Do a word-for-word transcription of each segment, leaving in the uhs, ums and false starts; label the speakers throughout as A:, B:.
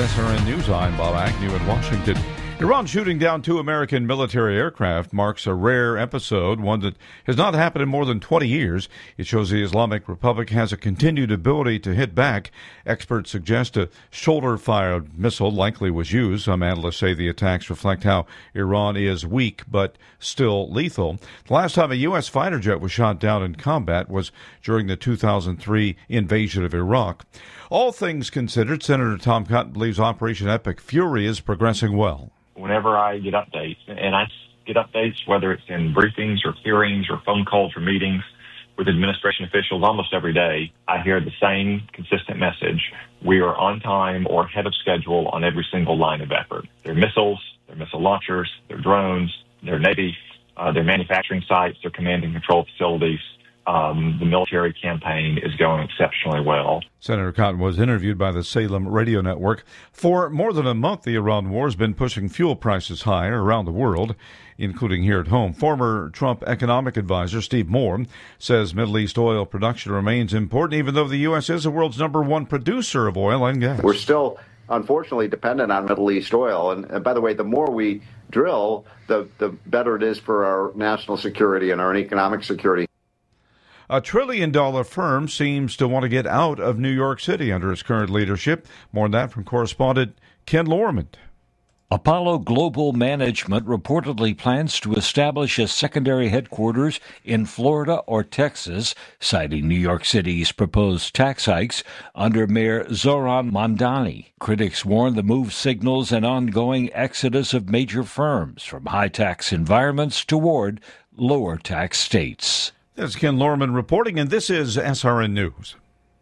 A: S R N News, I'm Bob Agnew in Washington. Iran shooting down two American military aircraft marks a rare episode, one that has not happened in more than twenty years. It shows the Islamic Republic has a continued ability to hit back. Experts suggest a shoulder-fired missile likely was used. Some analysts say the attacks reflect how Iran is weak but still lethal. The last time a U S fighter jet was shot down in combat was during the two thousand three invasion of Iraq. All things considered, Senator Tom Cotton believes Operation Epic Fury is progressing well.
B: Whenever I get updates, and I get updates, whether it's in briefings or hearings or phone calls or meetings with administration officials almost every day, I hear the same consistent message. We are on time or ahead of schedule on every single line of effort. Their missiles, their missile launchers, their drones, their Navy, uh, their manufacturing sites, their command and control facilities. Um, the military campaign is going exceptionally well.
A: Senator Cotton was interviewed by the Salem Radio Network. For more than a month, the Iran war has been pushing fuel prices higher around the world, including here at home. Former Trump economic advisor Steve Moore says Middle East oil production remains important, even though the U S is the world's number one producer of oil and gas.
C: We're still, unfortunately, dependent on Middle East oil. And, and by the way, the more we drill, the, the better it is for our national security and our economic security.
A: A trillion-dollar firm seems to want to get out of New York City under its current leadership. More on that from correspondent Ken Lorman.
D: Apollo Global Management reportedly plans to establish a secondary headquarters in Florida or Texas, citing New York City's proposed tax hikes under Mayor Zohran Mamdani. Critics warn the move signals an ongoing exodus of major firms from high-tax environments toward lower-tax states.
A: That's Ken Lorman reporting, and this is S R N News.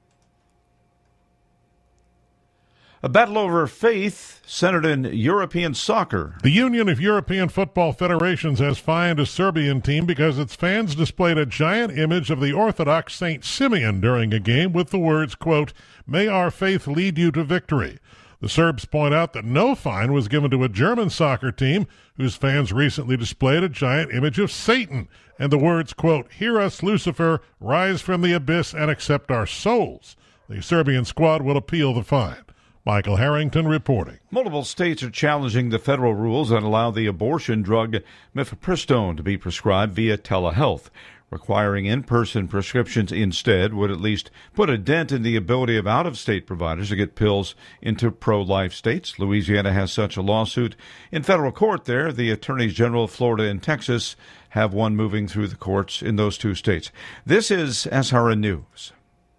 A: A battle over faith centered in European soccer.
E: The Union of European Football Federations has fined a Serbian team because its fans displayed a giant image of the Orthodox Saint Simeon during a game with the words, quote, "May our faith lead you to victory." The Serbs point out that no fine was given to a German soccer team whose fans recently displayed a giant image of Satan and the words, quote, "Hear us, Lucifer, rise from the abyss and accept our souls." The Serbian squad will appeal the fine. Michael Harrington reporting.
A: Multiple states are challenging the federal rules that allow the abortion drug mifepristone to be prescribed via telehealth. Requiring in-person prescriptions instead would at least put a dent in the ability of out-of-state providers to get pills into pro-life states. Louisiana has such a lawsuit in federal court there. The attorneys general of Florida and Texas have one moving through the courts in those two states. This is S R N News.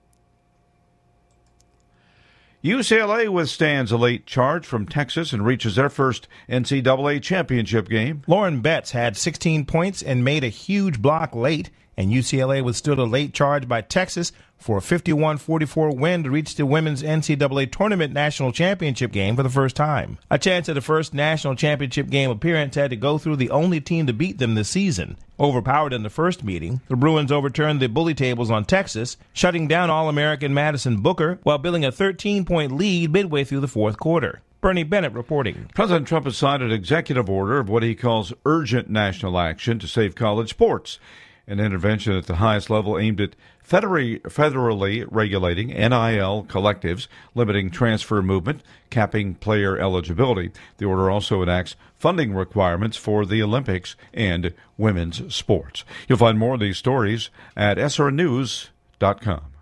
A: U C L A withstands a late charge from Texas and reaches their first N C double A championship game.
F: Lauren Betts had sixteen points and made a huge block late, and U C L A withstood a late charge by Texas for a fifty-one forty-four win to reach the women's N C double A tournament national championship game for the first time. A chance at the first national championship game appearance had to go through the only team to beat them this season. Overpowered in the first meeting, the Bruins overturned the bully tables on Texas, shutting down All-American Madison Booker while building a thirteen-point lead midway through the fourth quarter. Bernie Bennett reporting.
A: President Trump has signed an executive order of what he calls urgent national action to save college sports. An intervention at the highest level aimed at federally, federally regulating N I L collectives, limiting transfer movement, capping player eligibility. The order also enacts funding requirements for the Olympics and women's sports. You'll find more of these stories at S R N news dot com.